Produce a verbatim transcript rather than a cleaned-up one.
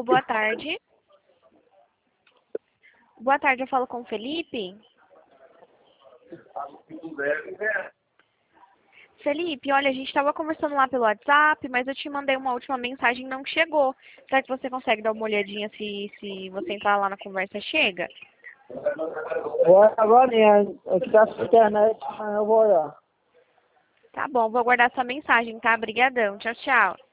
Alô, boa tarde. Boa tarde, eu falo com o Felipe. Felipe, olha, a gente estava conversando lá pelo WhatsApp, mas eu te mandei uma última mensagem e não chegou. Será que você consegue dar uma olhadinha se, se você entrar lá na conversa chega? Vou agora, aqui tá a internet, mas eu vou olhar. Tá bom, vou aguardar sua mensagem, tá? Obrigadão. Tchau, tchau.